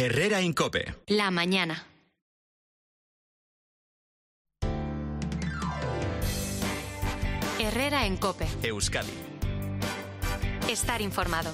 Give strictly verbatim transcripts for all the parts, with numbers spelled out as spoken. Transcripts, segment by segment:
Herrera en COPE. La mañana. Herrera en COPE. Euskadi. Estar informado.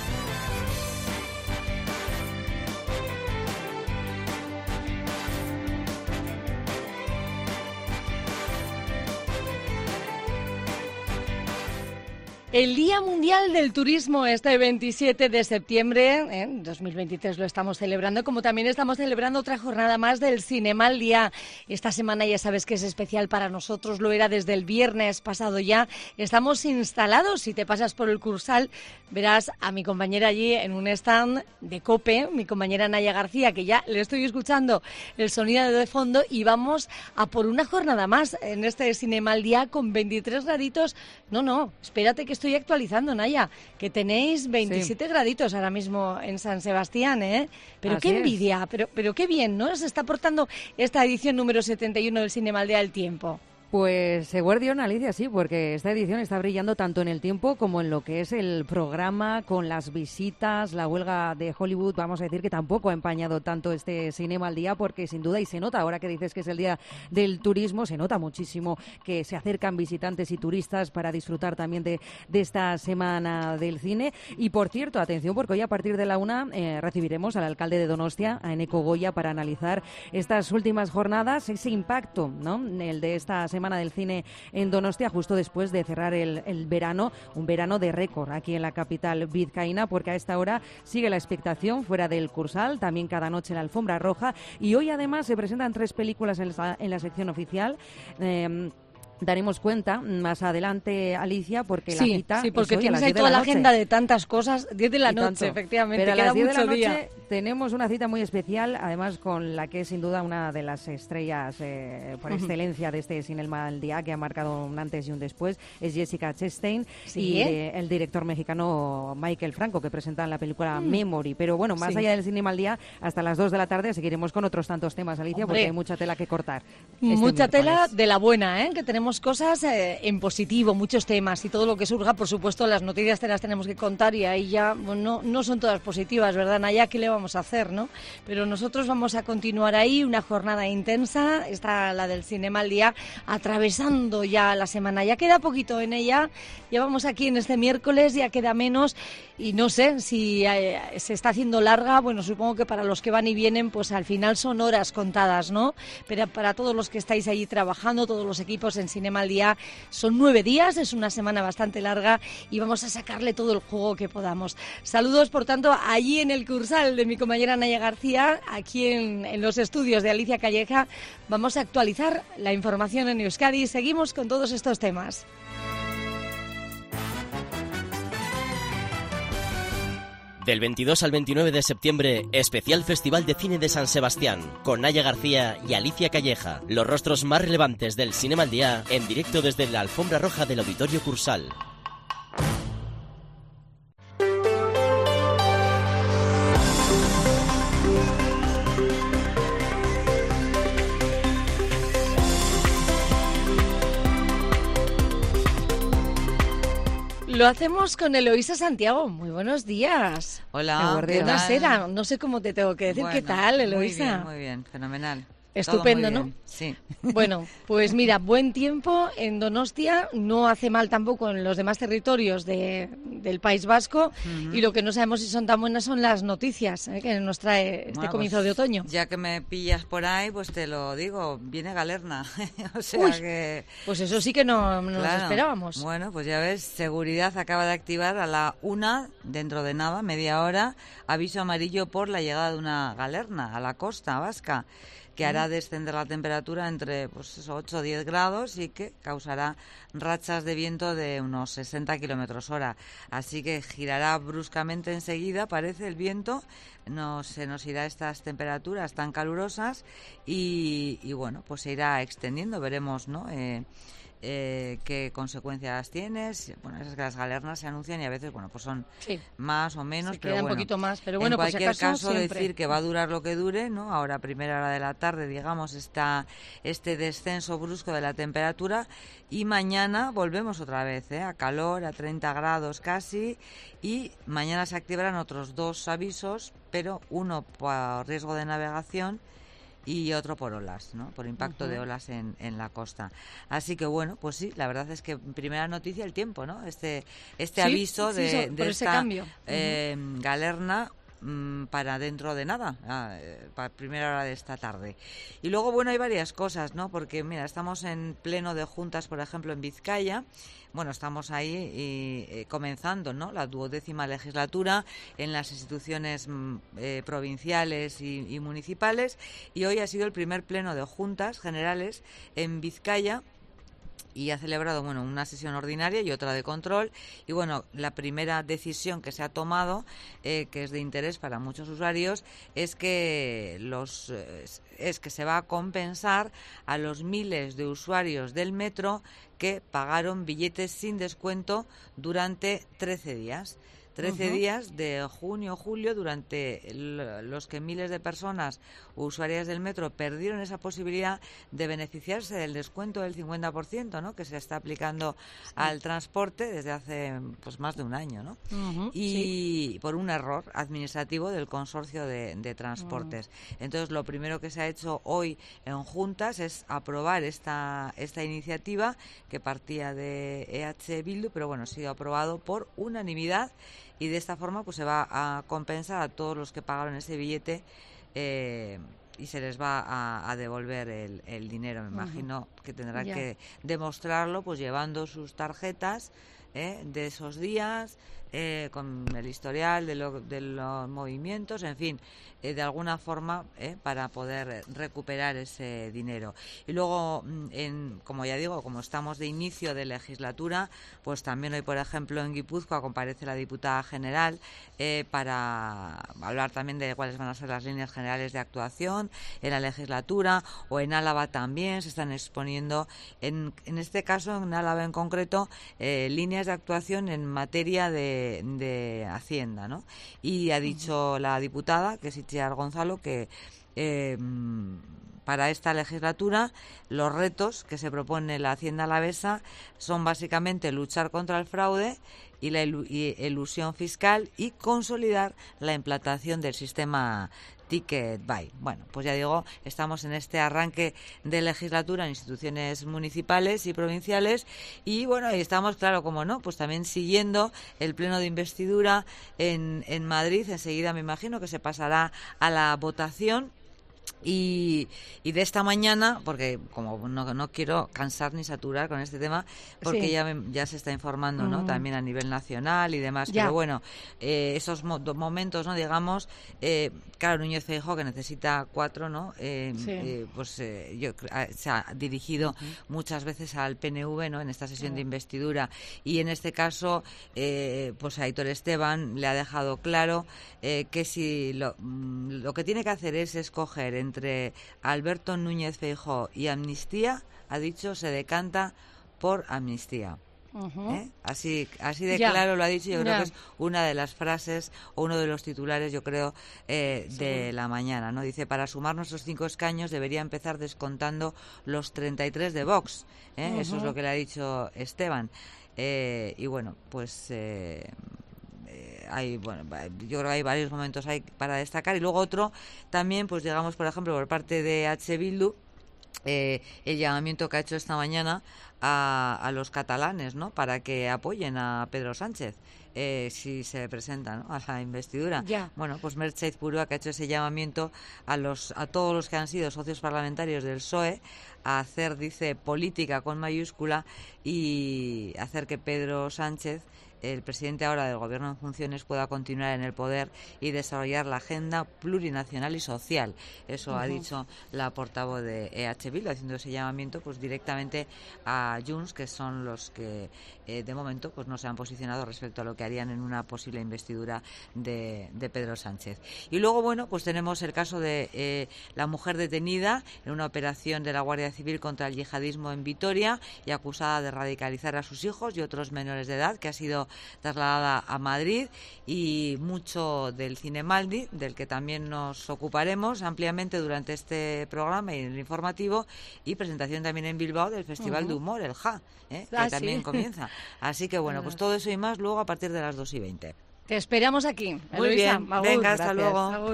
El Día Mundial del Turismo, este veintisiete de septiembre, ¿eh? dos mil veintitrés lo estamos celebrando, como también estamos celebrando otra jornada más del Cinemal Día. Esta semana ya sabes que es especial para nosotros, lo era desde el viernes pasado ya. Estamos instalados, si te pasas por el Cursal, verás a mi compañera allí en un stand de COPE, mi compañera Naya García, que ya le estoy escuchando el sonido de fondo, y vamos a por una jornada más en este Cinemal Día con veintitrés graditos. No, no, espérate que estoy actualizando, Naya, que tenéis veintisiete sí. graditos ahora mismo en San Sebastián, ¿eh? Pero Así qué envidia, pero, pero qué bien, ¿no? Se está portando esta edición número setenta y uno del Cinemal Día del Tiempo. Pues Eguardión, Alicia, sí, porque esta edición está brillando tanto en el tiempo como en lo que es el programa, con las visitas, la huelga de Hollywood. Vamos a decir que tampoco ha empañado tanto este Cinema al Día, porque sin duda, y se nota, ahora que dices que es el Día del Turismo, se nota muchísimo que se acercan visitantes y turistas para disfrutar también de, de esta Semana del Cine. Y por cierto, atención, porque hoy a partir de la una eh, recibiremos al alcalde de Donostia, a Eneko Goya, para analizar estas últimas jornadas, ese impacto, ¿no?, el de esta Semana Semana del Cine en Donostia, justo después de cerrar el, el verano, un verano de récord aquí en la capital vizcaína, porque a esta hora sigue la expectación fuera del Cursal, también cada noche la alfombra roja, y hoy además se presentan tres películas en la, en la sección oficial. Eh, Daremos cuenta más adelante, Alicia, porque sí, la cita sí, porque es hoy tienes a las ahí diez de toda la la noche. agenda de tantas cosas, diez de la Y noche, tanto. efectivamente, Pero a queda las diez de mucho la día. noche tenemos una cita muy especial, además con la que es sin duda una de las estrellas eh, por uh-huh. excelencia de este Cinema al Día, que ha marcado un antes y un después, es Jessica Chastain, ¿Sí? y eh, el director mexicano Michael Franco, que presentan la película mm. Memory. Pero bueno, más sí. allá del Cinema al Día, hasta las dos de la tarde seguiremos con otros tantos temas, Alicia, Hombre, porque hay mucha tela que cortar. Este mucha miércoles. tela de la buena, ¿eh? Que tenemos cosas eh, en positivo, muchos temas, y todo lo que surja, por supuesto, las noticias te las tenemos que contar, y ahí ya bueno, no son todas positivas, ¿verdad, Naya? ¿Qué le vamos a hacer, no? Pero nosotros vamos a continuar ahí, una jornada intensa, está la del Cinema al Día, atravesando ya la semana, ya queda poquito en ella, ya vamos aquí en este miércoles, ya queda menos, y no sé si eh, se está haciendo larga, bueno, supongo que para los que van y vienen, pues al final son horas contadas, ¿no? Pero para todos los que estáis allí trabajando, todos los equipos en Cinema al Día, son nueve días, es una semana bastante larga y vamos a sacarle todo el juego que podamos. Saludos, por tanto, allí en el Cursal de mi compañera Naya García, aquí en, en los estudios de Alicia Calleja. Vamos a actualizar la información en Euskadi y seguimos con todos estos temas. Del veintidós al veintinueve de septiembre, especial Festival de Cine de San Sebastián, con Naya García y Alicia Calleja. Los rostros más relevantes del Cinema al Día, en directo desde la alfombra roja del Auditorio Cursal. Lo hacemos con Eloísa Santiago. Muy buenos días. Hola, buenas tardes. No sé cómo te tengo que decir. Bueno, ¿qué tal, Eloísa? Muy bien, muy bien, fenomenal. Estupendo, Todo muy ¿no? bien. Sí. Bueno, pues mira, buen tiempo en Donostia, no hace mal tampoco en los demás territorios de, del País Vasco, uh-huh. y lo que no sabemos si son tan buenas son las noticias ¿eh? que nos trae este bueno, comienzo pues, de otoño. Ya que me pillas por ahí, pues te lo digo, viene Galerna. O sea Uy, que... Pues eso sí que no, no claro. nos esperábamos. Bueno, pues ya ves, Seguridad acaba de activar a la una, dentro de nada, media hora, aviso amarillo por la llegada de una galerna a la costa vasca, que hará descender la temperatura entre pues eso, ocho o diez grados y que causará rachas de viento de unos sesenta kilómetros hora. Así que girará bruscamente enseguida, parece, el viento, no, se nos irá estas temperaturas tan calurosas y, y bueno, pues se irá extendiendo, veremos, ¿no? Eh, eh, qué consecuencias tienes. Bueno, esas que las galernas se anuncian y a veces, bueno, pues son Sí. más o menos, Se pero queda un bueno, poquito más, pero bueno, en por si cualquier acaso, caso siempre. decir que va a durar lo que dure, ¿no? Ahora a primera hora de la tarde, digamos, está este descenso brusco de la temperatura y mañana volvemos otra vez, ¿eh? A calor, a treinta grados casi, y mañana se activarán otros dos avisos, pero uno por riesgo de navegación y otro por olas, ¿no? Por impacto uh-huh. de olas en, en la costa. Así que bueno, pues sí, la verdad es que primera noticia el tiempo, ¿no? Este este sí, aviso sí, de, so, de esta cambio. eh, uh-huh. galerna mmm, para dentro de nada, ah, para primera hora de esta tarde. Y luego, bueno, hay varias cosas, ¿no? Porque mira, estamos en pleno de juntas, por ejemplo, en Vizcaya. Bueno, estamos ahí y, eh, comenzando, ¿no?, la duodécima legislatura en las instituciones eh, provinciales y, y municipales, y hoy ha sido el primer pleno de juntas generales en Vizcaya y ha celebrado, bueno, una sesión ordinaria y otra de control. Y bueno, la primera decisión que se ha tomado, eh, que es de interés para muchos usuarios, es que los eh, es que se va a compensar a los miles de usuarios del metro que pagaron billetes sin descuento durante trece días. trece uh-huh. días de junio, julio, durante los que miles de personas usuarias del metro perdieron esa posibilidad de beneficiarse del descuento del cincuenta por ciento, ¿no?, que se está aplicando sí. al transporte desde hace pues más de un año, ¿no? Uh-huh. Y sí. por un error administrativo del consorcio de, de transportes. Uh-huh. Entonces, lo primero que se ha hecho hoy en juntas es aprobar esta, esta iniciativa que partía de E H Bildu, pero bueno, ha sido aprobado por unanimidad. Y de esta forma pues se va a compensar a todos los que pagaron ese billete eh, y se les va a, a devolver el, el dinero. Me uh-huh. imagino que tendrán yeah. que demostrarlo pues llevando sus tarjetas eh, de esos días, eh, con el historial de, lo, de los movimientos, en fin, eh, de alguna forma eh, para poder recuperar ese dinero. Y luego, en, como ya digo, como estamos de inicio de legislatura, pues también hoy, por ejemplo, en Guipúzcoa comparece la diputada general eh, para hablar también de cuáles van a ser las líneas generales de actuación en la legislatura, o en Álava también se están exponiendo, en, en este caso, en Álava en concreto, eh, líneas de actuación en materia de, de Hacienda, ¿no? Y ha dicho uh-huh. la diputada, que es Itziar Gonzalo, que eh, para esta legislatura los retos que se propone la Hacienda alavesa son básicamente luchar contra el fraude y la elusión fiscal y consolidar la implantación del sistema Ticket Buy. Bueno, pues ya digo, estamos en este arranque de legislatura en instituciones municipales y provinciales y bueno, y estamos, claro, como no, pues también siguiendo el pleno de investidura en, en Madrid. Enseguida me imagino que se pasará a la votación. Y, y de esta mañana, porque como no, no quiero cansar ni saturar con este tema, porque sí. ya, me, ya se está informando, ¿no? Mm. También a nivel nacional y demás, ya. Pero bueno, eh, esos mo- momentos, ¿no? Digamos, eh, claro, Núñez Feijóo, que necesita cuatro, ¿no? Eh, sí. eh, pues eh, yo, se ha dirigido uh-huh. muchas veces al P N V, ¿no? En esta sesión uh-huh. de investidura, y en este caso, eh, pues a Aitor Esteban le ha dejado claro eh, que si lo, lo que tiene que hacer es escoger entre Alberto Núñez Feijóo y Amnistía, ha dicho, se decanta por Amnistía. Uh-huh. ¿Eh? Así, así de ya. claro lo ha dicho. Yo creo ya. que es una de las frases o uno de los titulares, yo creo, eh, de sí. la mañana, ¿no? Dice: para sumar nuestros cinco escaños debería empezar descontando los treinta y tres de Vox. ¿eh? Uh-huh. Eso es lo que le ha dicho Esteban. Eh, y bueno, pues... Eh, Hay, bueno, yo creo que hay varios momentos ahí para destacar. Y luego otro también, pues digamos, por ejemplo, por parte de H. Bildu, eh, el llamamiento que ha hecho esta mañana a, a los catalanes, ¿no?, para que apoyen a Pedro Sánchez eh, si se presenta, ¿no?, a la investidura. Yeah. Bueno, pues Merche Izpurua, que ha hecho ese llamamiento a los a todos los que han sido socios parlamentarios del P S O E a hacer, dice, política con mayúscula y hacer que Pedro Sánchez el presidente ahora del Gobierno en funciones pueda continuar en el poder y desarrollar la agenda plurinacional y social. Eso uh-huh. ha dicho la portavoz de E H Bildu, haciendo ese llamamiento pues directamente a Junts, que son los que eh, de momento pues no se han posicionado respecto a lo que harían en una posible investidura de, de Pedro Sánchez. Y luego, bueno, pues tenemos el caso de eh, la mujer detenida en una operación de la Guardia Civil contra el yihadismo en Vitoria y acusada de radicalizar a sus hijos y otros menores de edad, que ha sido trasladada a Madrid, y mucho del Cinemaldi, del que también nos ocuparemos ampliamente durante este programa y en el informativo, y presentación también en Bilbao del Festival uh-huh. de Humor, el J A, ¿eh? que ah, también sí. comienza. Así que bueno, pues todo eso y más luego a partir de las dos y veinte. Te esperamos aquí. Muy Eloisa, bien, Agur, venga, hasta gracias. luego. Agur.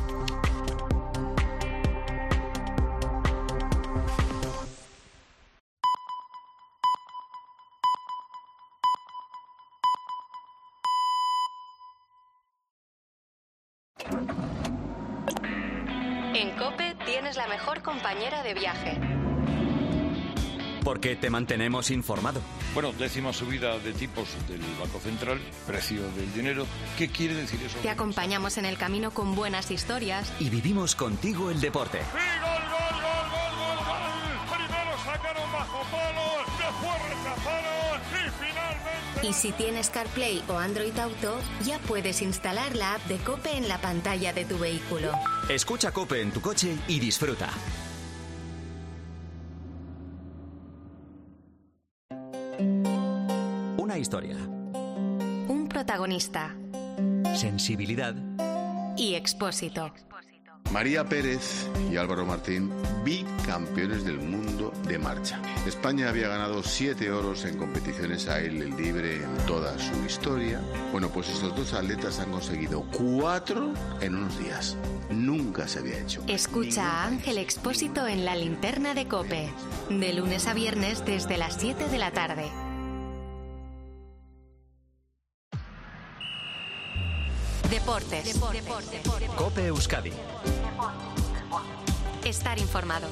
En COPE tienes la mejor compañera de viaje. Porque te mantenemos informado. Bueno, décima subida de tipos del Banco Central, precio del dinero. ¿Qué quiere decir eso? Te acompañamos en el camino con buenas historias. Y vivimos contigo el deporte. ¡Sí, gol, gol, gol, gol, gol, gol! Primero sacaron bajo palo, después rechazaron y finalmente... Y si tienes CarPlay o Android Auto, ya puedes instalar la app de COPE en la pantalla de tu vehículo. Escucha COPE en tu coche y disfruta. Una historia. Un protagonista. Sensibilidad. Y Expósito. María Pérez y Álvaro Martín, bicampeones del mundo de marcha. España había ganado siete oros en competiciones a aire libre en toda su historia. Bueno, pues estos dos atletas han conseguido cuatro en unos días. Nunca se había hecho. Escucha a Ángel Expósito en La Linterna de COPE. De lunes a viernes desde las siete de la tarde. Deportes. Deportes. Deportes. COPE Euskadi. Estar informado.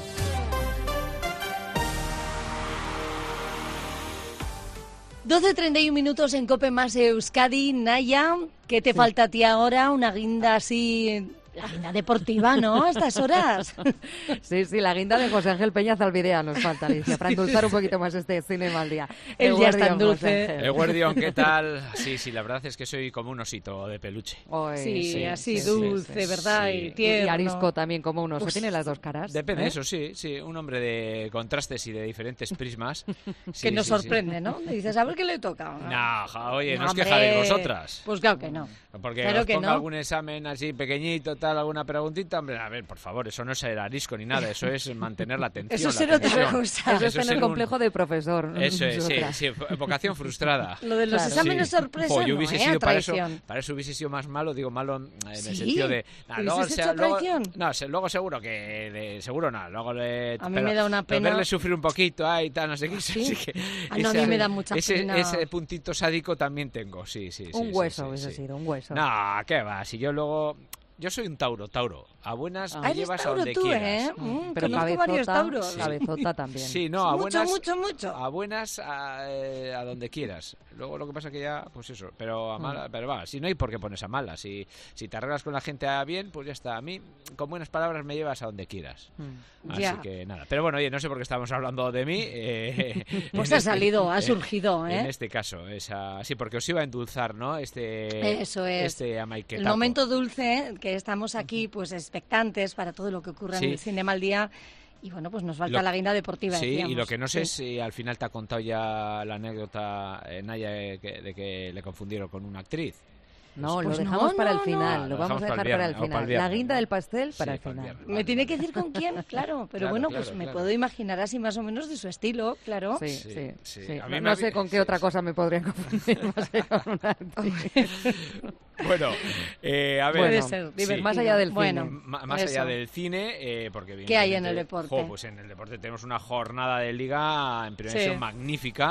doce treinta y un minutos en COPE más Euskadi. Naya, ¿qué te sí. falta a ti ahora? Una guinda así... La guinda deportiva, ¿no? A estas horas. Sí, sí, la guinda de José Ángel Peña Zalbidea nos falta, Alicia, para endulzar un poquito más este Cinema al Día. Él ya está en dulce. Eguardión, ¿qué tal? Sí, sí, la verdad es que soy como un osito de peluche. Oy, sí, sí, así sí, dulce, sí, ¿verdad? Sí. Y tierno. Y arisco también como un oso. Uf, tiene las dos caras. Depende, ¿eh? Eso sí, sí. Un hombre de contrastes y de diferentes prismas. Sí, que nos sí, sorprende, sí. ¿no? Le dices, a ver qué le toca. No, ja, oye, no, no os hombre, quejáis vosotras. Pues claro que no. Porque claro os que ponga no. algún examen así pequeñito, tal, alguna preguntita. Hombre, a ver, por favor, eso no es ser arisco ni nada, eso es mantener la atención. Eso es ser la otra cosa. Eso es tener complejo un... de profesor. Eso es, sí, sí, vocación frustrada. Lo de los claro, exámenes sí. sorpresa oh, yo hubiese no, sido ¿eh? para eso, para eso hubiese sido más malo, digo malo en ¿Sí? el sentido de... Nah, luego, hecho sea, luego, no, se, luego seguro que... De, seguro no, luego le... A mí pero, me da una pena... verle sufrir un poquito, ay, tal, no sé qué. ¿Sí? Así que ah, no, esa, a mí me da mucha ese, pena. Ese puntito sádico también tengo, sí, sí. Un sí, hueso sí, hubiese sí. sido, un hueso. No, ¿qué va? Si yo luego... Yo soy un Tauro, Tauro. A buenas ah, me llevas tauro, a donde tú, quieras. ¿eh? Mm, pero cabezota, varios tauros. Sí. Cabezota también. Sí, no, a mucho, buenas... Mucho, mucho, A buenas, a, eh, a donde quieras. Luego lo que pasa que ya, pues eso, pero a mala, mm. pero va, si no hay por qué pones a malas. Si, si te arreglas con la gente a bien, pues ya está. A mí, con buenas palabras me llevas a donde quieras. Mm. Así ya. que nada. Pero bueno, oye, no sé por qué estamos hablando de mí. Eh, pues ha este, salido, ha surgido, ¿eh? En este caso, esa, sí, porque os iba a endulzar, ¿no? Este, eso es. Este amaiquetaco. El momento dulce, que estamos aquí, pues expectantes para todo lo que ocurra sí. en el Cinema al Día. Y bueno, pues nos falta lo, la guinda deportiva. Sí, decíamos. Y lo que no sé sí. es si al final te ha contado ya la anécdota, eh, Naya, de que, de que le confundieron con una actriz. No, pues lo dejamos no, para no, el final, no. lo vamos a dejar para el final. La guinda del pastel para sí, el final. Viernes, me tiene que decir con quién, claro, pero claro, bueno, claro, pues claro. me puedo imaginar así más o menos de su estilo, claro. Sí, sí, sí. sí. sí. A mí no, me no sé con qué sí, otra sí. cosa me podría confundir más que con una actriz. Bueno, eh, a ver, puede ser, sí. más allá del bueno, cine. M más allá del cine, eh, porque ¿qué hay en el deporte? Jo, pues en el deporte tenemos una jornada de liga en primera división sí. magnífica.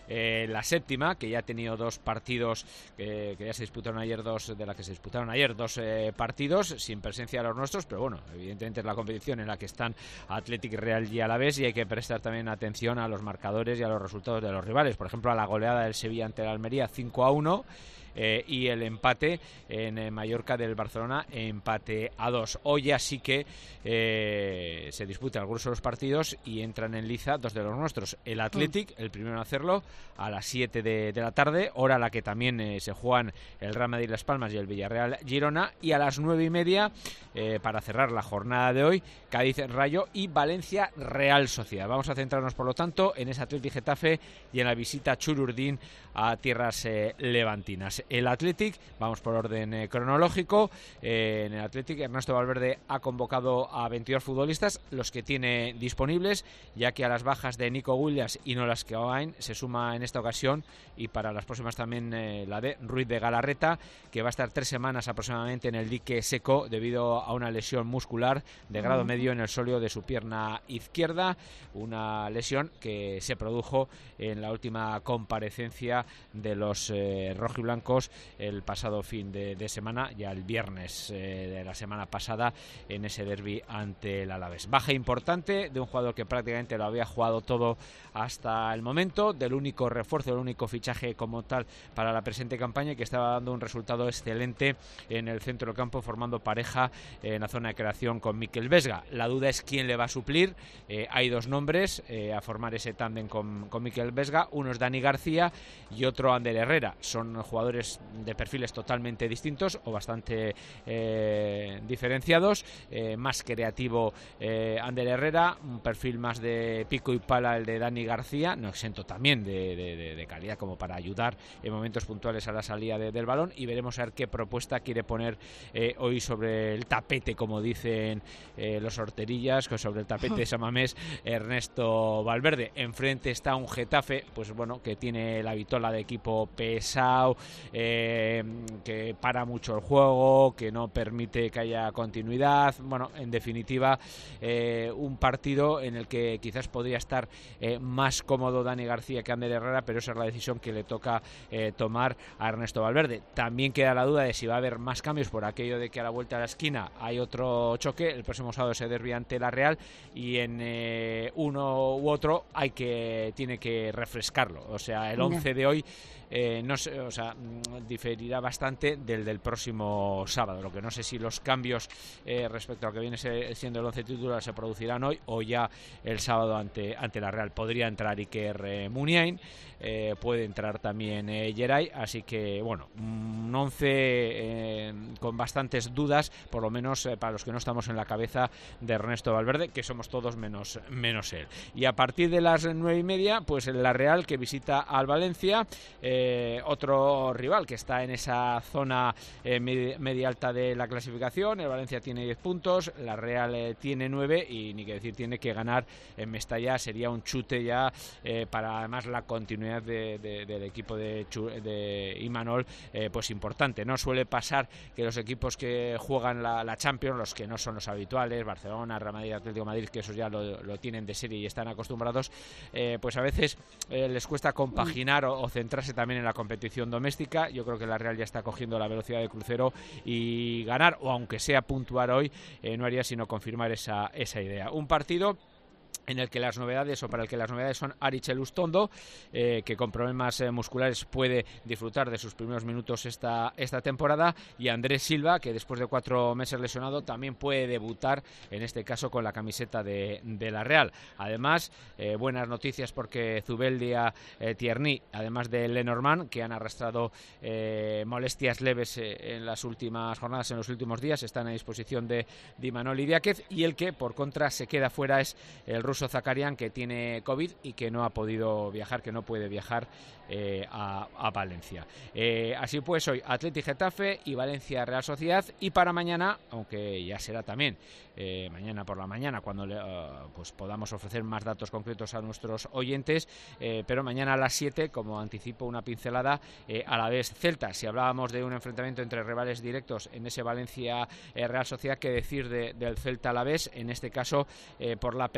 eh, la séptima, que ya ha tenido dos partidos, eh, que ya se disputaron ayer, dos de las que se disputaron ayer, dos eh, partidos sin presencia de los nuestros, pero bueno, evidentemente es la competición en la que están Athletic, Real y Alavés, y hay que prestar también atención a los marcadores y a los resultados de los rivales. Por ejemplo, a la goleada del Sevilla ante el Almería cinco a uno. Eh, y el empate en eh, Mallorca del Barcelona, empate a dos. Hoy ya sí que eh, se disputan algunos de los partidos y entran en liza dos de los nuestros. El Athletic, el primero en hacerlo, a las siete de, de la tarde, hora a la que también eh, se juegan el Real Madrid Las Palmas y el Villarreal Girona, y a las nueve y media, eh, para cerrar la jornada de hoy, Cádiz Rayo y Valencia Real Sociedad. Vamos a centrarnos, por lo tanto, en ese Athletic Getafe y en la visita a Chururdín, a tierras eh, levantinas. El Athletic, vamos por orden eh, cronológico, eh, en el Athletic Ernesto Valverde ha convocado a veintidós futbolistas, los que tiene disponibles, ya que a las bajas de Nico Williams y Nolas Keohain se suma en esta ocasión, y para las próximas también eh, la de Ruiz de Galarreta, que va a estar tres semanas aproximadamente en el dique seco debido a una lesión muscular de grado uh-huh. medio en el sóleo de su pierna izquierda, una lesión que se produjo en la última comparecencia de los eh, rojiblancos el pasado fin de, de semana, ya el viernes eh, de la semana pasada, en ese derbi ante el Alavés. Baja importante de un jugador que prácticamente lo había jugado todo hasta el momento, del único refuerzo, del único fichaje como tal para la presente campaña, y que estaba dando un resultado excelente en el centro del campo, formando pareja en la zona de creación con Mikel Vesga. La duda es quién le va a suplir. Eh, hay dos nombres eh, a formar ese tándem con, con Mikel Vesga. Uno es Dani García y otro Ander Herrera. Son jugadores de perfiles totalmente distintos o bastante eh, diferenciados. Eh, más creativo eh, Ander Herrera, un perfil más de pico y pala el de Dani García, no exento también de, de, de calidad como para ayudar en momentos puntuales a la salida de, del balón, y veremos a ver qué propuesta quiere poner eh, hoy sobre el tapete, como dicen eh, los horterillas, sobre el tapete de Samamés, Ernesto Valverde. Enfrente está un Getafe, pues bueno, que tiene la vitola de equipo pesado, Eh, que para mucho el juego, que no permite que haya continuidad. Bueno, en definitiva, eh, un partido en el que quizás podría estar eh, más cómodo Dani García que Ander Herrera, pero esa es la decisión que le toca eh, tomar a Ernesto Valverde. También queda la duda de si va a haber más cambios, por aquello de que a la vuelta de la esquina hay otro choque, el próximo sábado ese derbi ante la Real, y en eh, uno u otro hay que tiene que refrescarlo. O sea, el once de hoy Eh, no sé, o sea, diferirá bastante del del próximo sábado. Lo que no sé si los cambios eh, respecto a lo que viene siendo el once titular se producirán hoy o ya el sábado ante ante la Real. Podría entrar Iker eh, Muniain, eh, puede entrar también eh, Geray, así que bueno, un once eh, con bastantes dudas, por lo menos eh, para los que no estamos en la cabeza de Ernesto Valverde, que somos todos menos menos él. Y a partir de las nueve y media, pues la Real, que visita al Valencia, eh, Eh, otro rival que está en esa zona eh, media, media alta de la clasificación. El Valencia tiene diez puntos, la Real eh, tiene nueve, y ni que decir, tiene que ganar en Mestalla. Sería un chute ya eh, para además la continuidad de, de, del equipo de, de Imanol, eh, pues importante. No suele pasar que los equipos que juegan la, la Champions, los que no son los habituales, Barcelona, Real Madrid, Atlético de Madrid, que esos ya lo, lo tienen de serie y están acostumbrados, eh, pues a veces eh, les cuesta compaginar o, o centrarse también en la competición doméstica. Yo creo que la Real ya está cogiendo la velocidad de crucero, y ganar, o aunque sea puntuar hoy, eh, no haría sino confirmar esa, esa idea. Un partido en el que las novedades, o para el que las novedades son Aritz Elustondo, eh, que con problemas eh, musculares puede disfrutar de sus primeros minutos esta, esta temporada, y Andrés Silva, que después de cuatro meses lesionado también puede debutar, en este caso con la camiseta de, de la Real. Además, eh, buenas noticias, porque Zubeldia, eh, Tierney, además de Lenormand, que han arrastrado eh, molestias leves eh, en las últimas jornadas, en los últimos días, están a disposición de, de Imanol Idiáquez, y el que por contra se queda fuera es el ruso Zakarian, que tiene COVID y que no ha podido viajar, que no puede viajar eh, a, a Valencia. Eh, así pues, hoy Athletic Getafe y Valencia Real Sociedad, y para mañana, aunque ya será también eh, mañana por la mañana cuando le, uh, pues podamos ofrecer más datos concretos a nuestros oyentes, eh, pero mañana a las siete, como anticipo una pincelada, eh, a la vez Celta. Si hablábamos de un enfrentamiento entre rivales directos en ese Valencia eh, Real Sociedad, que decir de, del Celta a la vez, en este caso eh, por la pelea de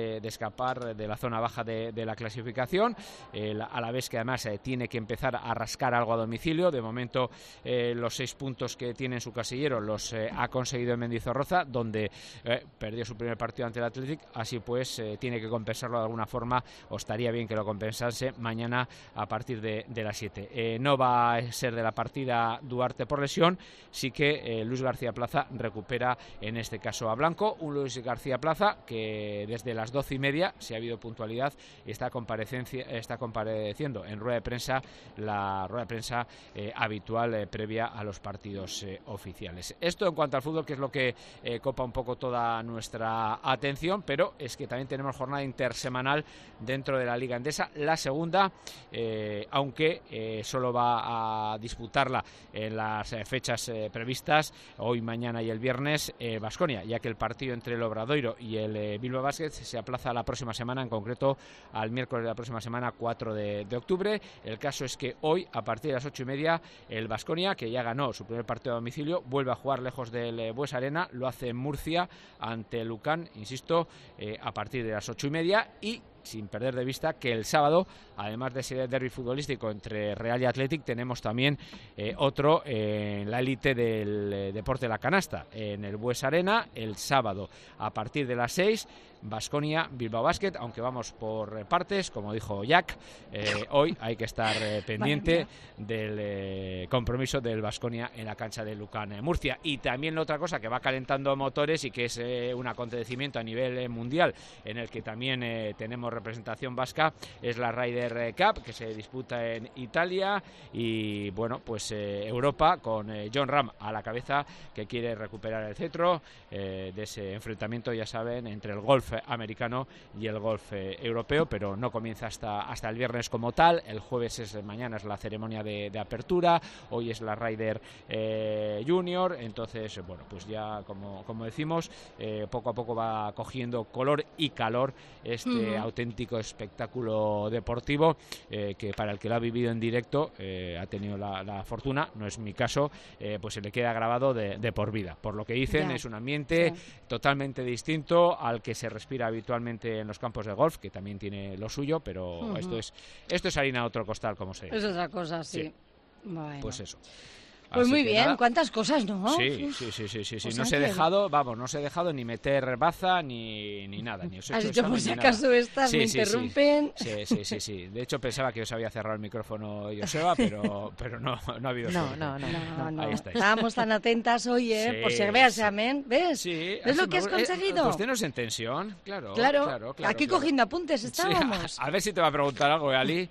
de, de escapar de la zona baja de, de la clasificación. El Alavés, que además eh, tiene que empezar a rascar algo a domicilio. De momento eh, los seis puntos que tiene en su casillero los eh, ha conseguido en Mendizorroza, donde eh, perdió su primer partido ante el Athletic. Así pues eh, tiene que compensarlo de alguna forma, o estaría bien que lo compensase mañana a partir de, de las siete. Eh, no va a ser de la partida Duarte por lesión, sí que eh, Luis García Plaza recupera en este caso a Blanco, un Luis García Plaza que desde las doce y media, si ha habido puntualidad, está, comparecencia, está compareciendo en rueda de prensa, la rueda de prensa eh, habitual eh, previa a los partidos eh, oficiales. Esto en cuanto al fútbol, que es lo que eh, copa un poco toda nuestra atención, pero es que también tenemos jornada intersemanal dentro de la Liga Endesa, la segunda, eh, aunque eh, solo va a disputarla en las eh, fechas eh, previstas, hoy, mañana y el viernes, Baskonia, eh, ya que el partido entre el Obradoiro y el eh, Bilbao Basket se aplaza la próxima semana, en concreto al miércoles de la próxima semana, cuatro de octubre. El caso es que hoy, a partir de las ocho y media, el Baskonia, que ya ganó su primer partido a domicilio, vuelve a jugar lejos del eh, Bues Arena, lo hace en Murcia ante el Lucan, insisto, eh, a partir de las ocho y media, y sin perder de vista que el sábado, además de ese derbi futbolístico entre Real y Athletic, tenemos también eh, otro eh, en la élite del eh, deporte de la canasta, en el Bues Arena, el sábado a partir de las seis, Baskonia Bilbao Basket, aunque vamos por partes, como dijo Jack, eh, hoy hay que estar eh, pendiente del eh, compromiso del Baskonia en la cancha de Lucan eh, Murcia. Y también otra cosa que va calentando motores y que es eh, un acontecimiento a nivel eh, mundial, en el que también eh, tenemos representación vasca, es la Ryder Cup, que se disputa en Italia, y bueno, pues eh, Europa con eh, John Ram a la cabeza, que quiere recuperar el cetro eh, de ese enfrentamiento, ya saben, entre el golf americano y el golf eh, europeo, pero no comienza hasta, hasta el viernes como tal. El jueves es mañana es la ceremonia de, de apertura, hoy es la Ryder eh, Junior, entonces bueno, pues ya como, como decimos, eh, poco a poco va cogiendo color y calor este uh-huh. auténtico espectáculo deportivo eh, que para el que lo ha vivido en directo eh, ha tenido la, la fortuna, no es mi caso, eh, pues se le queda grabado de, de por vida. Por lo que dicen, yeah. es un ambiente sí. totalmente distinto al que se respira habitualmente en los campos de golf, que también tiene lo suyo, pero uh-huh. esto es esto es harina de otro costal, como se dice. Es otra cosa, sí. sí. Bueno. Pues eso. Pues Así muy bien, nada. ¿Cuántas cosas, no? Sí, sí, sí, sí, sí, sí. Pues no se he dejado, vamos, no se he dejado ni meter baza ni, ni nada. Ni os he Has hecho dicho, por si acaso nada. estas sí, me sí, interrumpen. Sí. sí, sí, sí, sí. De hecho pensaba que os había cerrado el micrófono Joseba, pero, pero no, no ha habido no, suerte. no, no, no, no. Ahí estáis. Estábamos tan atentas hoy, ¿eh? Sí, por si veas, sí. amén. ¿Ves? Sí, ¿Ves lo que has eh, conseguido? Pues tenos en tensión, claro. Claro, claro, claro aquí claro. cogiendo apuntes estábamos. Sí, a, a ver si te va a preguntar algo, ¿eh, Ali?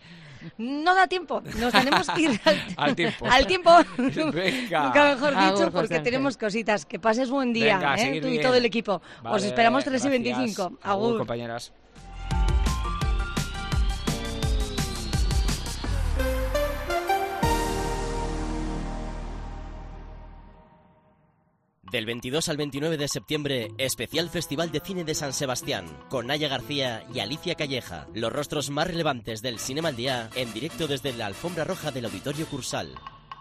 No da tiempo, nos tenemos que ir al, al tiempo. Al tiempo. Venga. Nunca mejor dicho, Agur, porque José tenemos cositas. Que pases buen día, Venga, ¿eh? Tú y bien. todo el equipo. Vale, Os esperamos tres y gracias. veinticinco. Agur, Agur. compañeras. Del veintidós al veintinueve de septiembre, especial Festival de Cine de San Sebastián, con Naya García y Alicia Calleja, los rostros más relevantes del Cinema al Día, en directo desde la alfombra roja del Auditorio Cursal.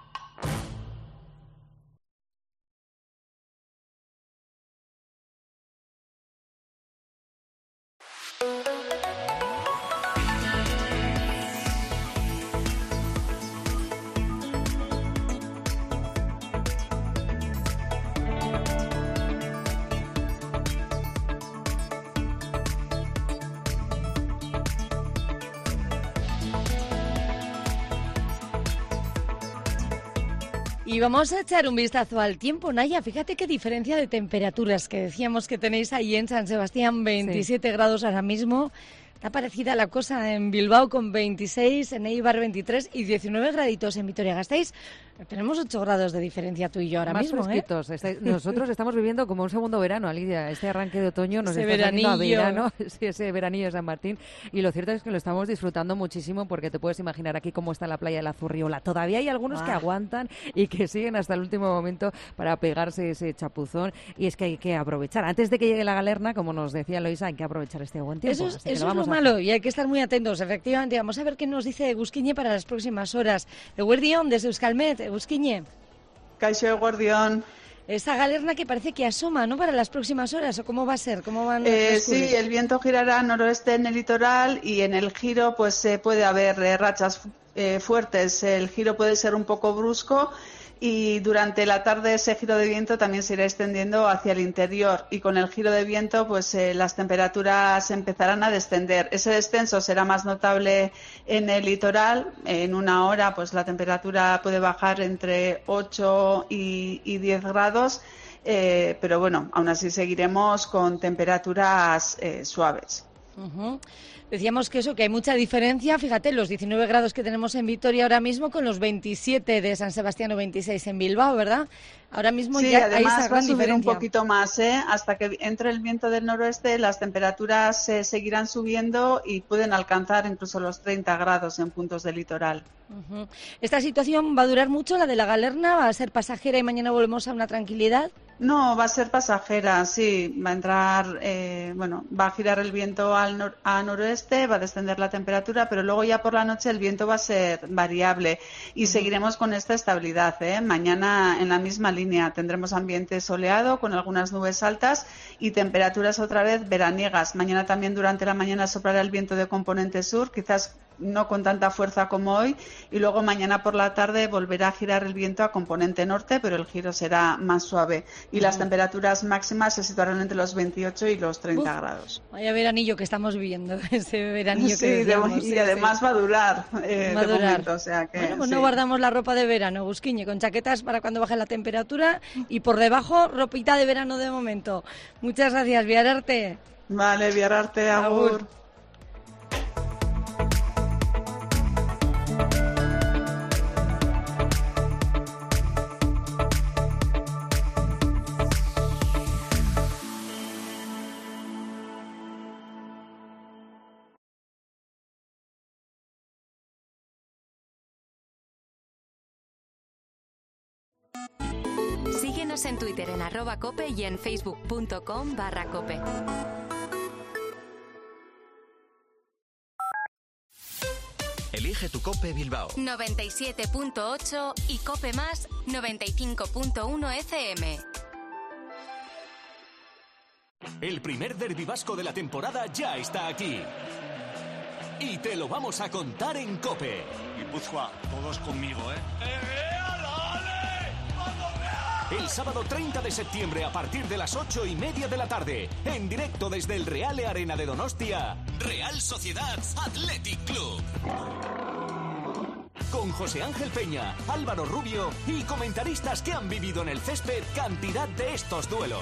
Y vamos a echar un vistazo al tiempo, Naya. Fíjate qué diferencia de temperaturas que decíamos que tenéis ahí en San Sebastián, veintisiete sí. grados ahora mismo. Está parecida la cosa en Bilbao con veintiséis, en Eibar veintitrés y diecinueve graditos en Vitoria-Gasteiz. Tenemos ocho grados de diferencia tú y yo ahora Más mismo, fresquitos. ¿eh? Está, nosotros estamos viviendo como un segundo verano, Alicia. Este arranque de otoño nos ese está saliendo a veranillo. verano, sí, ese veranillo de San Martín. Y lo cierto es que lo estamos disfrutando muchísimo porque te puedes imaginar aquí cómo está la playa de la Zurriola. Todavía hay algunos ah. que aguantan y que siguen hasta el último momento para pegarse ese chapuzón. Y es que hay que aprovechar. Antes de que llegue la galerna, como nos decía Loisa, hay que aprovechar este buen tiempo. Eso es, eso lo, es lo malo y hay que estar muy atentos, efectivamente. Vamos a ver qué nos dice Egusquiñe para las próximas horas. Eguerdión, desde Euskalmet. Egusquiñe. Kaixo, eguerdión. esa galerna que parece que asoma, ¿no?, para las próximas horas, ¿o cómo va a ser? ¿Cómo van a eh, sí, el viento girará noroeste en el litoral y en el giro pues eh, puede haber eh, rachas eh, fuertes. El giro puede ser un poco brusco y durante la tarde ese giro de viento también se irá extendiendo hacia el interior y con el giro de viento pues eh, las temperaturas empezarán a descender. Ese descenso será más notable en el litoral. En una hora pues la temperatura puede bajar entre ocho y, y diez grados, eh, pero bueno, aún así seguiremos con temperaturas eh, suaves. Uh-huh. Decíamos que eso, que hay mucha diferencia, fíjate, los diecinueve grados que tenemos en Vitoria ahora mismo con los veintisiete de San Sebastián o veintiséis en Bilbao, ¿verdad? Ahora mismo sí, ya además hay esa va a gran subir diferencia. un poquito más, ¿eh? Hasta que entre el viento del noroeste, las temperaturas eh, seguirán subiendo y pueden alcanzar incluso los treinta grados en puntos del litoral. Uh-huh. ¿Esta situación va a durar mucho, la de la galerna? ¿Va a ser pasajera y mañana volvemos a una tranquilidad? No, va a ser pasajera, sí. Va a entrar, eh, bueno, va a girar el viento al nor- a noroeste, va a descender la temperatura, pero luego ya por la noche el viento va a ser variable y uh-huh. seguiremos con esta estabilidad, ¿eh? Mañana en la misma línea tendremos ambiente soleado con algunas nubes altas y temperaturas otra vez veraniegas. Mañana también durante la mañana soplará el viento de componente sur, quizás no con tanta fuerza como hoy, y luego mañana por la tarde volverá a girar el viento a componente norte, pero el giro será más suave y uh-huh. las temperaturas máximas se situarán entre los veintiocho y los treinta Uf, grados. Vaya veranillo que estamos viviendo, ese veranillo sí, que decíamos, de, sí, y además sí. va a durar eh, va a de durar. momento, o sea que bueno, pues sí. no guardamos la ropa de verano, Busquiñe, con chaquetas para cuando baje la temperatura y por debajo ropita de verano de momento. Muchas gracias, Viararte. Vale, Viararte, agur. agur. Síguenos en Twitter en arroba cope y en facebook.com barra cope. Elige tu Cope Bilbao. noventa y siete punto ocho y Cope Más noventa y cinco punto uno F M. El primer derbi vasco de la temporada ya está aquí. Y te lo vamos a contar en Cope. Guipúzcoa, todos conmigo, ¿eh? El sábado treinta de septiembre a partir de las ocho y media de la tarde, en directo desde el Reale Arena de Donostia, Real Sociedad Athletic Club. Con José Ángel Peña, Álvaro Rubio y comentaristas que han vivido en el césped cantidad de estos duelos.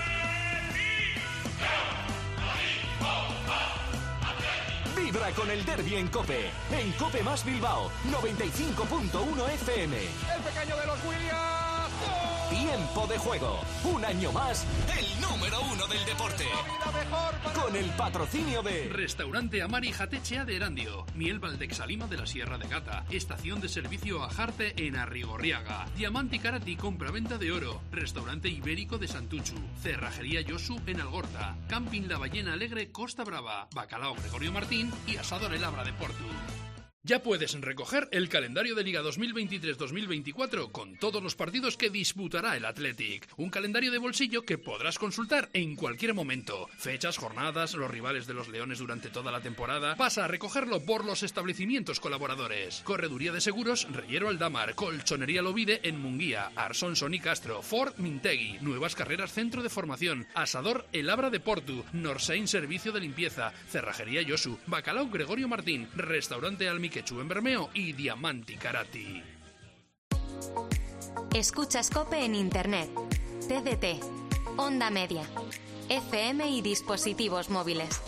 Vibra con el derbi en Cope, en Cope Más Bilbao, noventa y cinco punto uno F M. El pequeño de los Williams. Tiempo de juego. Un año más, el número uno del deporte. Con el patrocinio de Restaurante Amari Jatechea de Erandio, Miel Valdexalima de la Sierra de Gata, Estación de Servicio Ajarte en Arrigorriaga, Diamante Karati Compra-Venta de Oro, Restaurante Ibérico de Santuchu, Cerrajería Yosu en Algorta, Camping La Ballena Alegre Costa Brava, Bacalao Gregorio Martín y Asador El Abra de Portu. Ya puedes recoger el calendario de Liga dos mil veintitrés dos mil veinticuatro con todos los partidos que disputará el Athletic. Un calendario de bolsillo que podrás consultar en cualquier momento. Fechas, jornadas, los rivales de los Leones durante toda la temporada. Pasa a recogerlo por los establecimientos colaboradores. Correduría de Seguros, Reyero Aldamar, Colchonería Lovide en Munguía, Arsón Sony Castro, Ford Mintegui, Nuevas Carreras Centro de Formación, Asador El Abra de Portu, Norsein Servicio de Limpieza, Cerrajería Yosu, Bacalao Gregorio Martín, Restaurante Almi Quechu en Bermeo y Diamanti Karati. Escuchas Cope en Internet, T D T, Onda Media, F M y dispositivos móviles.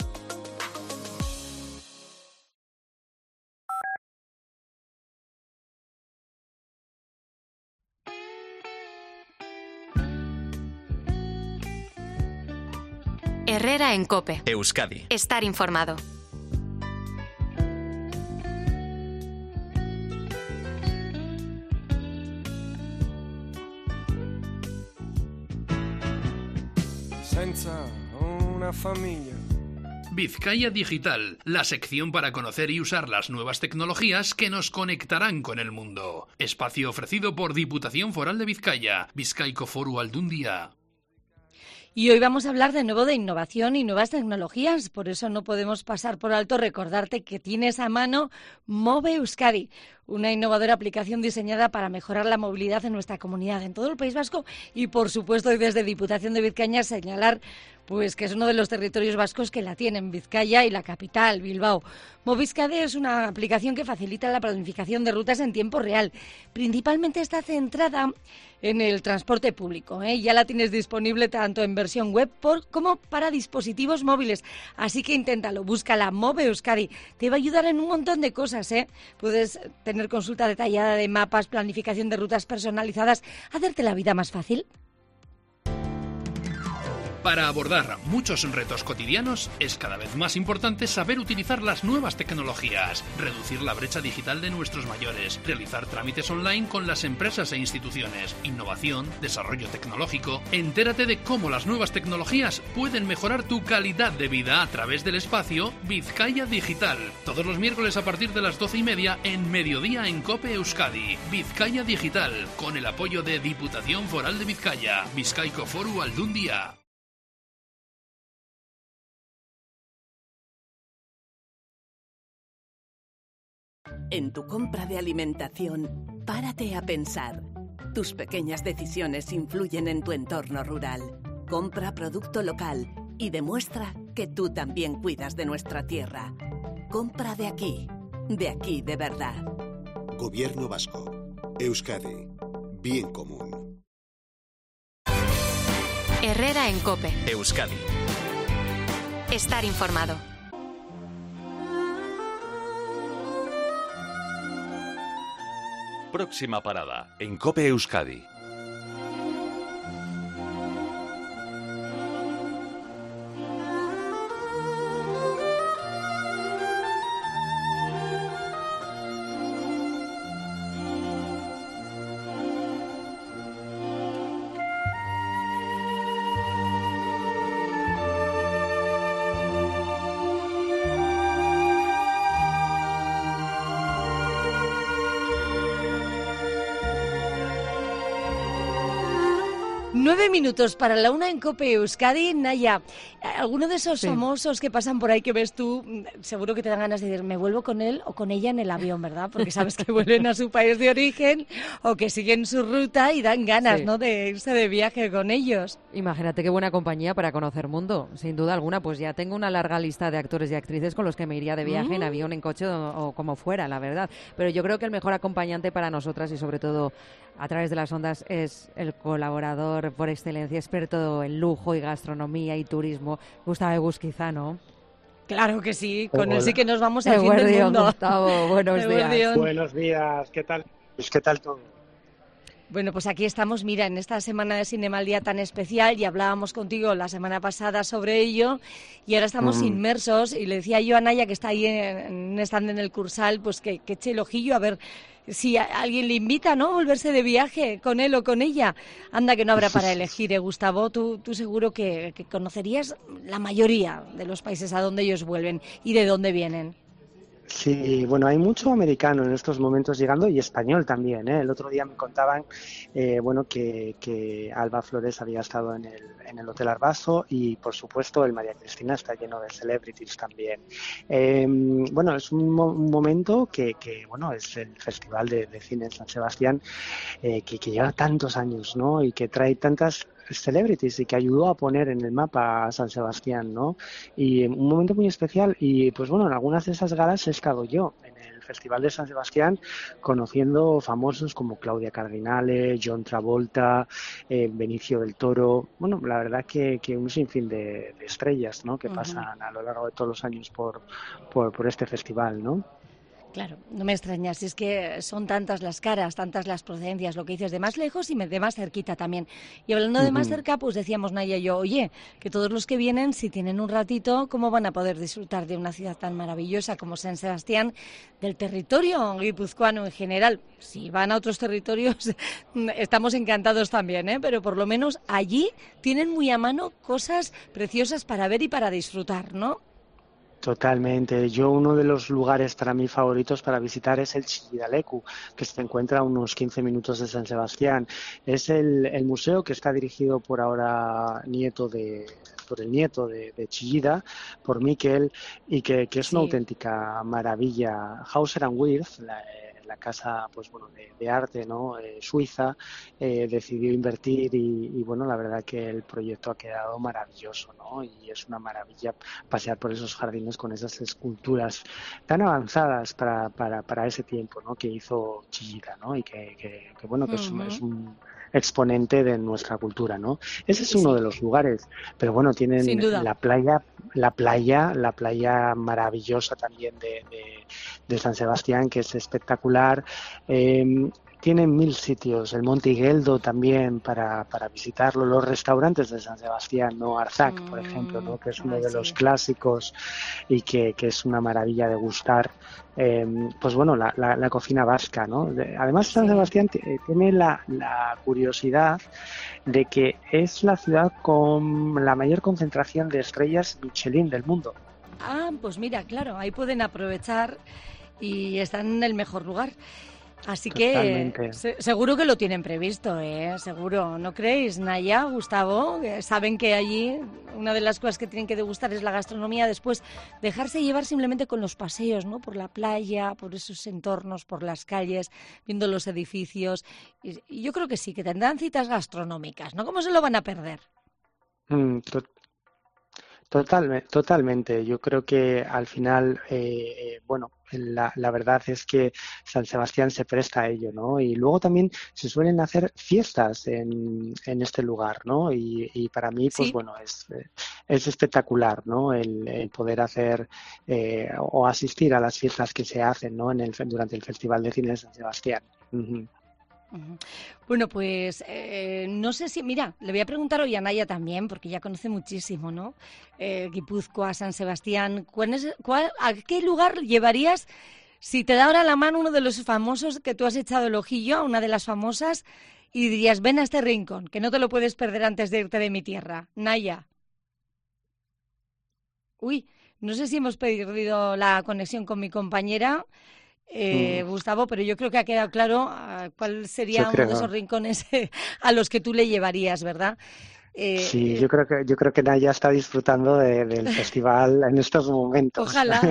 Herrera en Cope. Euskadi. Estar informado. Senza una famiglia. Vizcaya Digital, la sección para conocer y usar las nuevas tecnologías que nos conectarán con el mundo. Espacio ofrecido por Diputación Foral de Vizcaya, Bizkaiko Foru Aldundia. Y hoy vamos a hablar de nuevo de innovación y nuevas tecnologías, por eso no podemos pasar por alto recordarte que tienes a mano Move Euskadi, una innovadora aplicación diseñada para mejorar la movilidad en nuestra comunidad, en todo el País Vasco y, por supuesto, desde Diputación de Vizcaya señalar pues que es uno de los territorios vascos que la tienen, Vizcaya y la capital, Bilbao. Move Euskadi es una aplicación que facilita la planificación de rutas en tiempo real. Principalmente está centrada en el transporte público, ¿eh? Ya la tienes disponible tanto en versión web por, como para dispositivos móviles. Así que inténtalo, búscala, Move Euskadi. Te va a ayudar en un montón de cosas, ¿eh? Puedes tener consulta detallada de mapas, planificación de rutas personalizadas, hacerte la vida más fácil. Para abordar muchos retos cotidianos, es cada vez más importante saber utilizar las nuevas tecnologías, reducir la brecha digital de nuestros mayores, realizar trámites online con las empresas e instituciones, innovación, desarrollo tecnológico. Entérate de cómo las nuevas tecnologías pueden mejorar tu calidad de vida a través del espacio Vizcaya Digital. Todos los miércoles a partir de las doce y media en Mediodía en COPE Euskadi. Vizcaya Digital, con el apoyo de Diputación Foral de Vizcaya, Bizkaiko Foru Aldundia. En tu compra de alimentación, párate a pensar. Tus pequeñas decisiones influyen en tu entorno rural. Compra producto local y demuestra que tú también cuidas de nuestra tierra. Compra de aquí, de aquí de verdad. Gobierno vasco. Euskadi. Bien común. Herrera en COPE. Euskadi. Estar informado. Próxima parada, en COPE Euskadi. Nueve minutos para la una en COPE Euskadi. Naya, alguno de esos sí. famosos que pasan por ahí que ves tú, seguro que te dan ganas de decir, me vuelvo con él o con ella en el avión, ¿verdad? Porque sabes que vuelven a su país de origen o que siguen su ruta y dan ganas, sí. ¿no?, de irse de viaje con ellos. Imagínate qué buena compañía para conocer mundo, sin duda alguna. Pues ya tengo una larga lista de actores y actrices con los que me iría de viaje mm. en avión, en coche o, o como fuera, la verdad. Pero yo creo que el mejor acompañante para nosotras y sobre todo a través de las ondas es el colaborador por excelencia, experto en lujo y gastronomía y turismo, Gustavo Eguzquiza, ¿no? Claro que sí, con Hola. él sí que nos vamos al fin del mundo. Gustavo, buenos días. Buenos días, ¿qué tal? Pues, ¿qué tal todo? Bueno, pues aquí estamos, mira, en esta semana de Cinema al Día tan especial, y hablábamos contigo la semana pasada sobre ello, y ahora estamos mm. inmersos, y le decía yo a Naya, que está ahí en, en stand en el Cursal, pues que, que eche el ojillo a ver si a alguien le invita, ¿no?, a volverse de viaje con él o con ella. Anda, que no habrá para elegir, ¿eh, Gustavo? Tú, tú seguro que, que conocerías la mayoría de los países a donde ellos vuelven y de dónde vienen. Sí, bueno, hay mucho americano en estos momentos llegando y español también, ¿eh? El otro día me contaban, eh, bueno, que, que Alba Flores había estado en el, en el Hotel Arbazo y, por supuesto, el María Cristina está lleno de celebrities también. Eh, bueno, es un, mo- un momento que, que, bueno, es el Festival de, de Cine en San Sebastián, eh, que, que lleva tantos años, ¿no? Y que trae tantas celebrities y que ayudó a poner en el mapa a San Sebastián, ¿no? Y un momento muy especial, y pues bueno, en algunas de esas galas he estado yo en el Festival de San Sebastián conociendo famosos como Claudia Cardinale, John Travolta, eh, Benicio del Toro, bueno, la verdad que, que un sinfín de, de estrellas, ¿no?, que uh-huh. pasan a lo largo de todos los años por, por, por este festival, ¿no? Claro, no me extraña, si es que son tantas las caras, tantas las procedencias, lo que dices, de más lejos y de más cerquita también. Y hablando de más cerca, pues decíamos Naya y yo, oye, que todos los que vienen, si tienen un ratito, ¿cómo van a poder disfrutar de una ciudad tan maravillosa como San Sebastián, del territorio guipuzcoano en general? Si van a otros territorios, estamos encantados también, ¿eh? Pero por lo menos allí tienen muy a mano cosas preciosas para ver y para disfrutar, ¿no? Totalmente. Yo uno de los lugares para mí favoritos para visitar es el Chillida Leku, que se encuentra a unos quince minutos de San Sebastián. Es el, el museo que está dirigido por ahora nieto de por el nieto de, de Chillida, por Miquel, y que, que es una Sí. auténtica maravilla. Hauser and Wirth, la, la casa pues bueno de, de arte, ¿no? Eh, suiza, eh, decidió invertir y, y bueno, la verdad que el proyecto ha quedado maravilloso, ¿no? Y es una maravilla pasear por esos jardines con esas esculturas tan avanzadas para, para, para ese tiempo, ¿no? Que hizo Chillida, ¿no? Y que, que, que bueno, que es, un, Ujú. es un exponente de nuestra cultura, ¿no? Ese es uno de los lugares, pero bueno, tienen Sin duda. la playa, la playa, la playa maravillosa también de, de, de San Sebastián, que es espectacular. Eh, tienen mil sitios, el Monte Igueldo también para, para visitarlo, los restaurantes de San Sebastián, ¿no? Arzac, por ejemplo, ¿no? Que es uno ay, de sí. los clásicos y que, que es una maravilla de gustar. Eh, pues bueno, la, la, la cocina vasca, ¿no? De- además, San Sí. Sebastián t- eh, tiene la, la curiosidad de que es la ciudad con la mayor concentración de estrellas Michelin del mundo. Ah, pues mira, claro, ahí pueden aprovechar y están en el mejor lugar. Así que Totalmente. se- seguro que lo tienen previsto, ¿eh? Seguro. ¿No creéis, Naya, Gustavo? Que saben que allí una de las cosas que tienen que degustar es la gastronomía. Después, dejarse llevar simplemente con los paseos, ¿no? Por la playa, por esos entornos, por las calles, viendo los edificios. Y, y yo creo que sí, que tendrán citas gastronómicas, ¿no? ¿Cómo se lo van a perder? Mm, to- Totalme- totalmente. Yo creo que al final, eh, eh, bueno, la, la verdad es que San Sebastián se presta a ello, ¿no? Y luego también se suelen hacer fiestas en, en este lugar, ¿no? Y, y para mí, pues Sí. bueno, es, eh, es espectacular, ¿no? El, el poder hacer eh, o asistir a las fiestas que se hacen, ¿no? En el, fe- durante el Festival de Cine de San Sebastián. Ujú. Ujú. Bueno, pues eh, no sé si, mira, le voy a preguntar hoy a Naya también, porque ya conoce muchísimo, ¿no? Eh, Guipúzcoa, San Sebastián. ¿Cuál es, cuál, ¿A qué lugar llevarías si te da ahora la mano uno de los famosos que tú has echado el ojillo, a una de las famosas, y dirías, ven a este rincón, que no te lo puedes perder antes de irte de mi tierra? Naya. Uy, no sé si hemos perdido la conexión con mi compañera. Eh, Mm, Gustavo, pero yo creo que ha quedado claro ah, cuál yo sería uno de creo. esos rincones eh, a los que tú le llevarías, ¿verdad? Sí, Eh, yo creo que yo creo que Naya está disfrutando de- del festival en estos momentos. ojalá,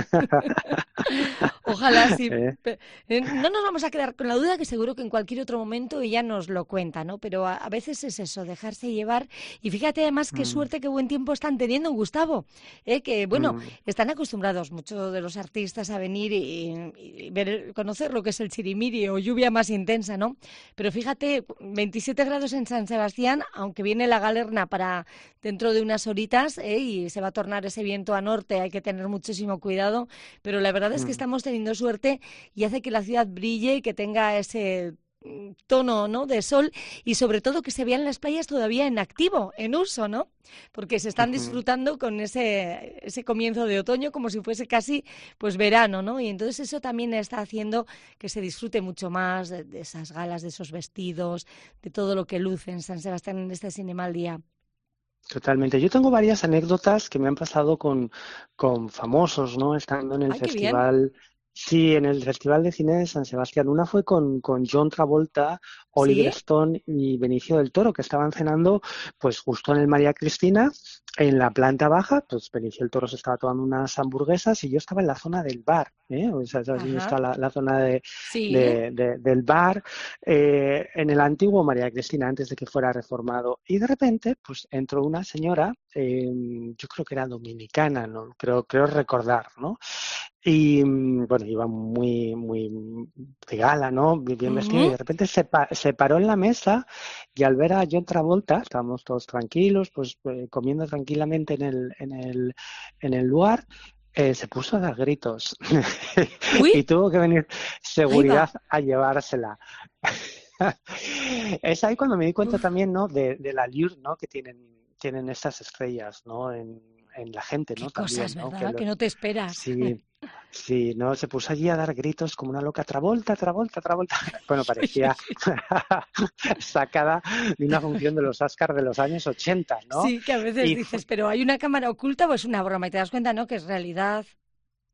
ojalá sí. ¿Eh? Pe- eh, No nos vamos a quedar con la duda, que seguro que en cualquier otro momento ella nos lo cuenta, ¿no? Pero a, a veces es eso, dejarse llevar. Y fíjate además qué Mm, suerte, qué buen tiempo están teniendo, Gustavo. ¿Eh? Que, bueno, mm, están acostumbrados muchos de los artistas a venir y, y ver, conocer lo que es el chirimiri o lluvia más intensa, ¿no? Pero fíjate, veintisiete grados en San Sebastián, aunque viene la galerna para dentro de unas horitas, ¿eh? Y se va a tornar ese viento a norte, hay que tener muchísimo cuidado, pero la verdad es que mm. estamos teniendo suerte y hace que la ciudad brille y que tenga ese mm, tono, ¿no?, de sol, y sobre todo que se vean las playas todavía en activo, en uso, ¿no? Porque se están Ujú. disfrutando con ese, ese comienzo de otoño como si fuese casi pues verano, ¿no? Y entonces eso también está haciendo que se disfrute mucho más de, de esas galas, de esos vestidos, de todo lo que luce en San Sebastián en este Cinema al Día. Totalmente. Yo tengo varias anécdotas que me han pasado con, con famosos, ¿no? Estando en el ¡Ay, qué bien! festival, sí, en el Festival de Cine de San Sebastián. Una fue con, con John Travolta, Oliver ¿Sí? Stone y Benicio del Toro, que estaban cenando, pues justo en el María Cristina, en la planta baja. Pues Benicio del Toro se estaba tomando unas hamburguesas y yo estaba en la zona del bar, ¿eh? O sea, ¿sabes dónde Ajá. está la, la zona de, Sí. de- de- del bar? Eh, en el antiguo María Cristina, antes de que fuera reformado. Y de repente, pues entró una señora, eh, yo creo que era dominicana, ¿no? Creo, creo recordar, ¿no? Y mm, bueno, iba muy, muy de gala, ¿no? Bien vestida, y de Ujú. repente se, pa- se paró en la mesa y al ver a John Travolta, estábamos todos tranquilos, pues eh, comiendo tranquilamente en el, en el, en el lugar, eh, se puso a dar gritos y ¡Uy! tuvo que venir Ahí seguridad va. a llevársela. Es ahí cuando me di cuenta Uf, también, ¿no? De, de la allure, ¿no? Que tienen, tienen estas estrellas, ¿no? En, en la gente, qué ¿no? cosas, También, ¿no? Que ¿verdad? lo- Que no te esperas. sí, sí, ¿no? Se puso allí a dar gritos como una loca, Travolta, Travolta, Travolta. Bueno, parecía sacada de una función de los Oscars de los años ochenta, ¿no? Sí, que a veces Y fu- dices, pero ¿hay una cámara oculta o es una broma? Y te das cuenta, ¿no?, que es realidad.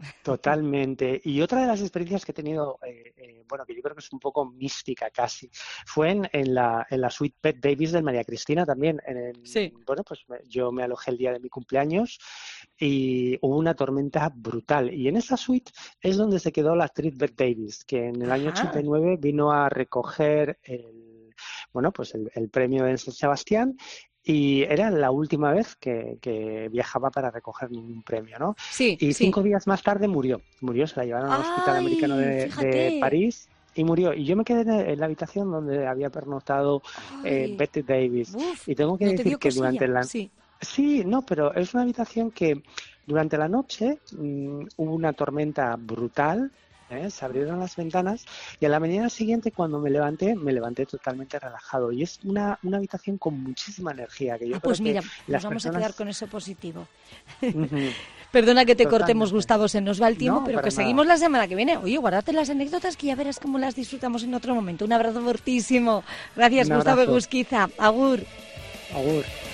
Totalmente. Y otra de las experiencias que he tenido, eh, eh, bueno, que yo creo que es un poco mística casi, fue en, en, la, en la suite Bette Davis del María Cristina también. En el, sí. Bueno, pues yo me alojé el día de mi cumpleaños y hubo una tormenta brutal. Y en esa suite es donde se quedó la actriz Bette Davis, que en el año Ajá. ochenta y nueve vino a recoger el, bueno, pues el, el premio en San Sebastián. Y era la última vez que, que viajaba para recoger ningún premio, ¿no? Sí, y sí. cinco días más tarde murió. Murió, se la llevaron al Hospital Ay, Americano de, de París y murió. Y yo me quedé en, en la habitación donde había pernoctado eh, Bette Davis. Uf, y tengo que ¿no te decir dio que cosilla? durante la... Sí. Sí, no, pero es una habitación que durante la noche mmm, hubo una tormenta brutal. ¿Eh? Se abrieron las ventanas y a la mañana siguiente cuando me levanté, me levanté totalmente relajado y es una, una habitación con muchísima energía que yo Ah, creo pues que mira, las nos vamos personas... a quedar con eso positivo. Uh-huh. Perdona que te Totalmente. cortemos, Gustavo, se nos va el tiempo, No, pero para que nada. seguimos la semana que viene. Oye, guárdate las anécdotas que ya verás cómo las disfrutamos en otro momento. Un abrazo fortísimo. Gracias, Un Gustavo abrazo. Egusquiza. Agur. Agur.